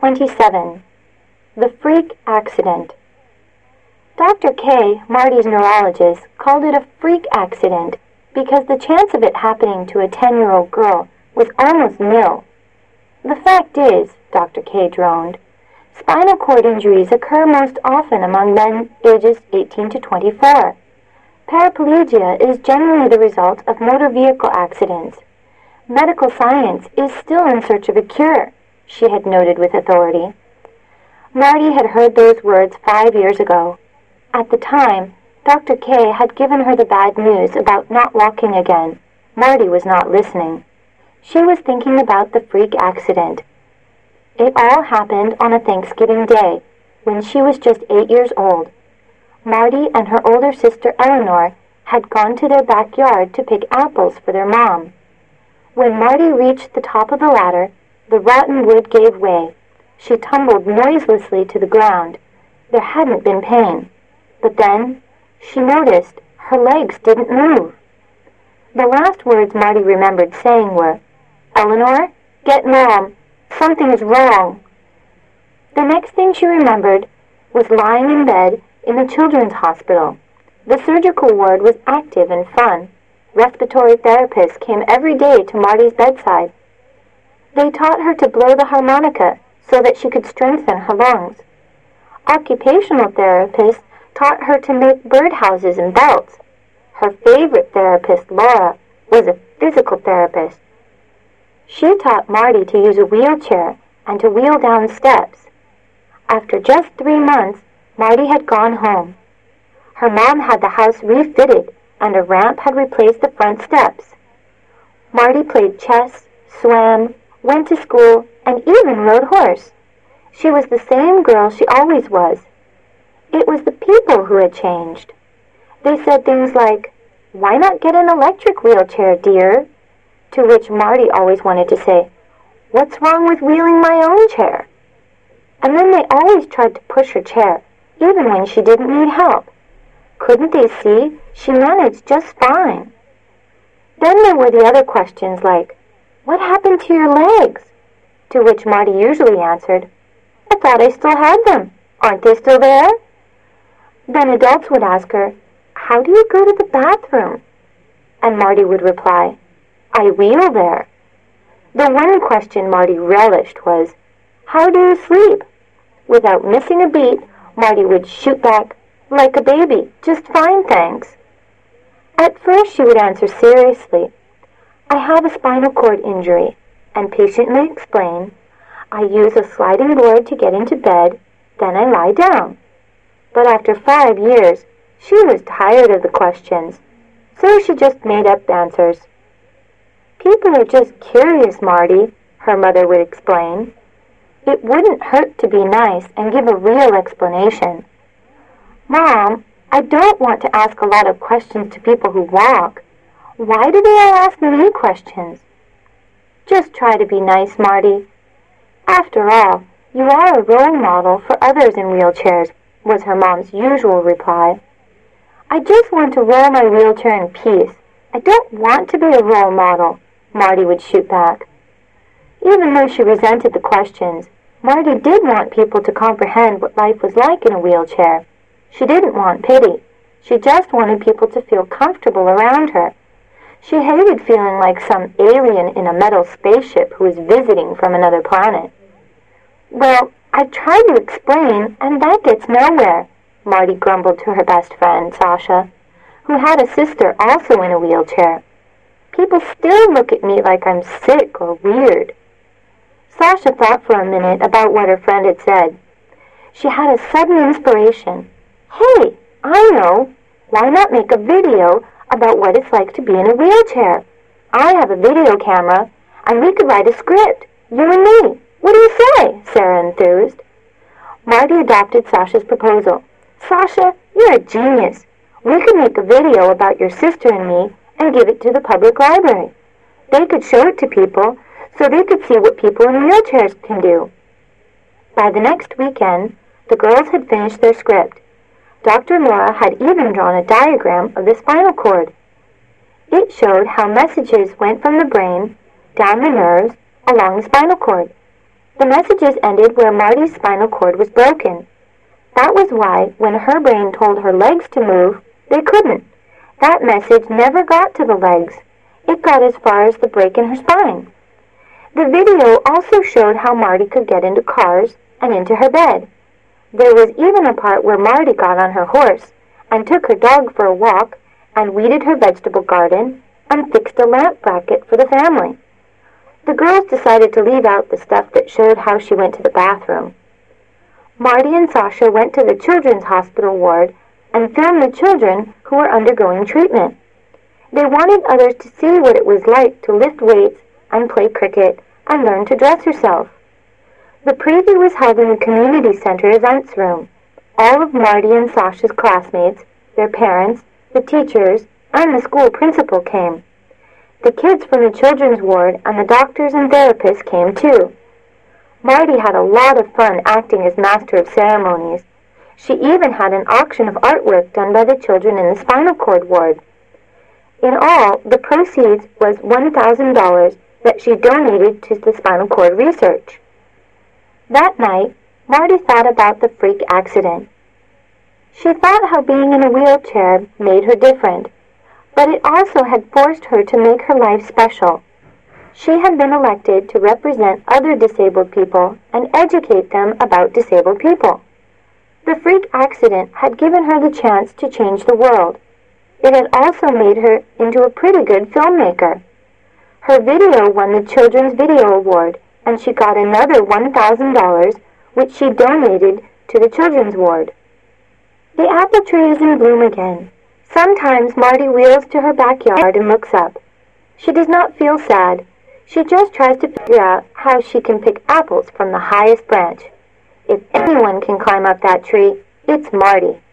27. The Freak Accident. Dr. K, Marty's neurologist, called it a freak accident because the chance of it happening to a 10-year-old girl was almost nil. The fact is, Dr. K droned, spinal cord injuries occur most often among men ages 18 to 24. Paraplegia is generally the result of motor vehicle accidents. Medical science is still in search of a cure, she had noted with authority. Marty had heard those words 5 years ago. At the time, Dr. K had given her the bad news about not walking again. Marty was not listening. She was thinking about the freak accident. It all happened on a Thanksgiving day, when she was just 8 years old. Marty and her older sister Eleanor had gone to their backyard to pick apples for their mom. When Marty reached the top of the ladder, the rotten wood gave way. She tumbled noiselessly to the ground. There hadn't been pain. But then, she noticed her legs didn't move. The last words Marty remembered saying were, "Eleanor, get Mom. Something is wrong." The next thing she remembered was lying in bed in the children's hospital. The surgical ward was active and fun. Respiratory therapists came every day to Marty's bedside. They taught her to blow the harmonica so that she could strengthen her lungs. Occupational therapists taught her to make birdhouses and belts. Her favorite therapist, Laura, was a physical therapist. She taught Marty to use a wheelchair and to wheel down steps. After just 3 months, Marty had gone home. Her mom had the house refitted and a ramp had replaced the front steps. Marty played chess, swam, went to school, and even rode horse. She was the same girl she always was. It was the people who had changed. They said things like, "Why not get an electric wheelchair, dear?" To which Marty always wanted to say, "What's wrong with wheeling my own chair?" And then they always tried to push her chair, even when she didn't need help. Couldn't they see she managed just fine? Then there were the other questions like, "What happened to your legs?" To which Marty usually answered, "I thought I still had them. Aren't they still there?" Then adults would ask her, "How do you go to the bathroom?" And Marty would reply, "I wheel there." The one question Marty relished was, "How do you sleep?" Without missing a beat, Marty would shoot back, "Like a baby, just fine, thanks." At first she would answer seriously, "I have a spinal cord injury," and patiently explain, "I use a sliding board to get into bed, then I lie down." But after 5 years, she was tired of the questions, so she just made up answers. "People are just curious, Marty," her mother would explain. "It wouldn't hurt to be nice and give a real explanation." "Mom, I don't want to ask a lot of questions to people who walk. Why do they all ask me questions?" "Just try to be nice, Marty. After all, you are a role model for others in wheelchairs," was her mom's usual reply. "I just want to roll my wheelchair in peace. I don't want to be a role model," Marty would shoot back. Even though she resented the questions, Marty did want people to comprehend what life was like in a wheelchair. She didn't want pity. She just wanted people to feel comfortable around her. She hated feeling like some alien in a metal spaceship who was visiting from another planet. "Well, I tried to explain, and that gets nowhere," Marty grumbled to her best friend, Sasha, who had a sister also in a wheelchair. "People still look at me like I'm sick or weird." Sasha thought for a minute about what her friend had said. She had a sudden inspiration. "Hey, I know. Why not make a video about what it's like to be in a wheelchair? I have a video camera, and we could write a script, you and me. What do you say?" Sarah enthused. Marty adopted Sasha's proposal. "Sasha, you're a genius. We could make a video about your sister and me and give it to the public library. They could show it to people so they could see what people in wheelchairs can do." By the next weekend, the girls had finished their script. Dr. Laura had even drawn a diagram of the spinal cord. It showed how messages went from the brain, down the nerves, along the spinal cord. The messages ended where Marty's spinal cord was broken. That was why, when her brain told her legs to move, they couldn't. That message never got to the legs. It got as far as the break in her spine. The video also showed how Marty could get into cars and into her bed. There was even a part where Marty got on her horse and took her dog for a walk and weeded her vegetable garden and fixed a lamp bracket for the family. The girls decided to leave out the stuff that showed how she went to the bathroom. Marty and Sasha went to the children's hospital ward and filmed the children who were undergoing treatment. They wanted others to see what it was like to lift weights and play cricket and learn to dress herself. The preview was held in the community center events room. All of Marty and Sasha's classmates, their parents, the teachers, and the school principal came. The kids from the children's ward and the doctors and therapists came too. Marty had a lot of fun acting as master of ceremonies. She even had an auction of artwork done by the children in the spinal cord ward. In all, the proceeds was $1,000 that she donated to the spinal cord research. That night, Marty thought about the freak accident. She thought how being in a wheelchair made her different, but it also had forced her to make her life special. She had been elected to represent other disabled people and educate them about disabled people. The freak accident had given her the chance to change the world. It had also made her into a pretty good filmmaker. Her video won the Children's Video Award, and she got another $1,000, which she donated to the children's ward. The apple tree is in bloom again. Sometimes Marty wheels to her backyard and looks up. She does not feel sad. She just tries to figure out how she can pick apples from the highest branch. If anyone can climb up that tree, it's Marty.